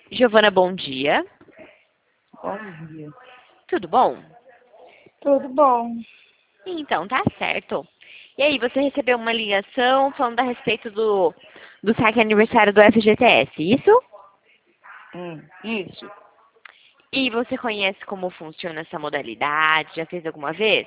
Giovana, bom dia. Bom dia. Tudo bom? Tudo bom? Então, tá certo. E aí, você recebeu uma ligação falando a respeito do saque aniversário do FGTS, isso? Isso. E você conhece como funciona essa modalidade? Já fez alguma vez?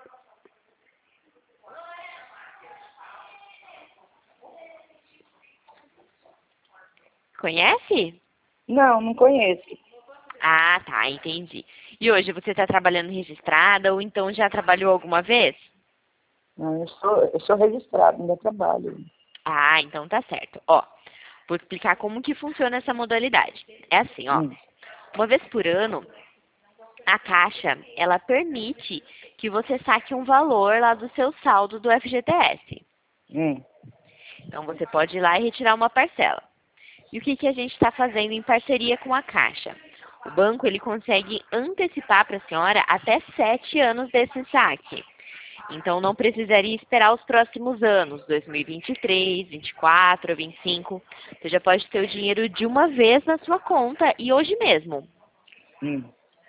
Conhece? Não, não conheço. Ah, tá, entendi. E hoje você está trabalhando registrada ou então já trabalhou alguma vez? Não, eu sou registrado, ainda trabalho. Ah, então tá certo. Ó, vou explicar como que funciona essa modalidade. É assim, ó. Hum, Uma vez por ano, a Caixa, ela permite que você saque um valor lá do seu saldo do FGTS. hum, Então, você pode ir lá e retirar uma parcela. E o que a gente está fazendo em parceria com a Caixa? O banco, ele consegue antecipar para a senhora até 7 anos desse saque. Então, não precisaria esperar os próximos anos, 2023, 24, 25. Você já pode ter o dinheiro de uma vez na sua conta e hoje mesmo. hum.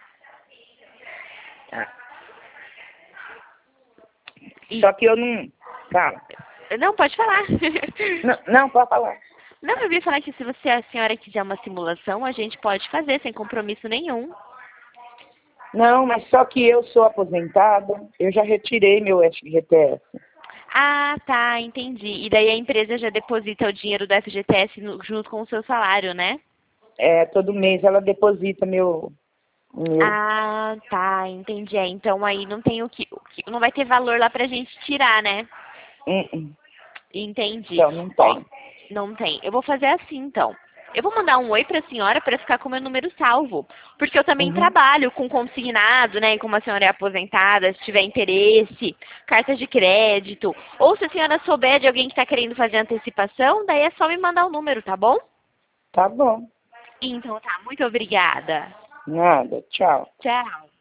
Tá. E, Só que eu não... Tá. não, pode falar. Não, pode falar. Não, eu ia falar que se a senhora quiser uma simulação, a gente pode fazer sem compromisso nenhum. Não, mas só que eu sou aposentada, eu já retirei meu FGTS. Ah, tá, entendi. E daí a empresa já deposita o dinheiro do FGTS junto com o seu salário, né? É, todo mês ela deposita meu. Ah, tá, entendi. É, então aí não tem não vai ter valor lá pra gente tirar, né? Hum. Entendi. Então, não Ó, tem. não tem. Eu vou fazer assim, então. Eu vou mandar um oi pra senhora para ficar com o meu número salvo. Porque eu também Uhum. trabalho com consignado, né? E como a senhora é aposentada, se tiver interesse, cartas de crédito. Ou se a senhora souber de alguém que está querendo fazer antecipação, daí é só me mandar o número, tá bom? Tá bom. Então tá, muito obrigada. Nada. Tchau. Tchau.